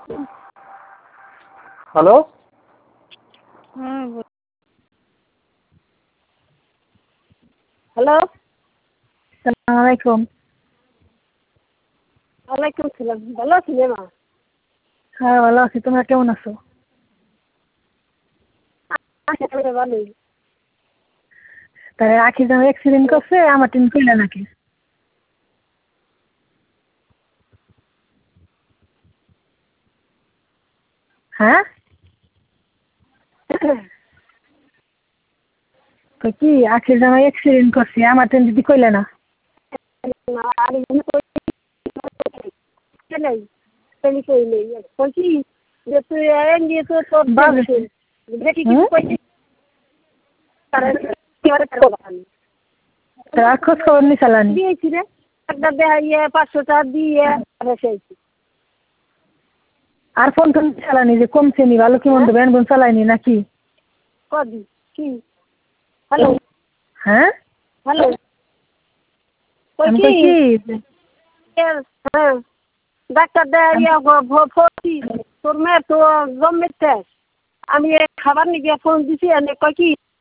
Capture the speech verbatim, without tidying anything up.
Hello. হুম। Hello. আসসালামু আলাইকুম। ওয়ালাইকুম সালাম। ভালো আছেন মা? হ্যাঁ ভালো আছি, তোমরা কেমন আছো? আছি ভালোই। তাহলে আখি যখন অ্যাক্সিডেন্ট করছে আমার টিম কইলা নাকি? হ্যাঁ তো কি আখির জামাই অ্যাক্সিডেন্ট করছে আমার টিম দিদি কইলা না? আর খোঁজ খবর নি চালানি? পাঁচশো টাকা দিয়ে আর ফোন টোন চালানি যে কমছে নি, ভালো কি মন্দ ব্যান বোন চালাইনি নাকি? কদি কি? হ্যালো। হ্যাঁ হ্যালো। আমি কই কি হ্যাঁ ডাক্তার দেয়া ভর্তি তোর মেয়ে তো জন্মের শেষ। আমি খাবার নিয়ে ফোন দিছি এনে কয় কি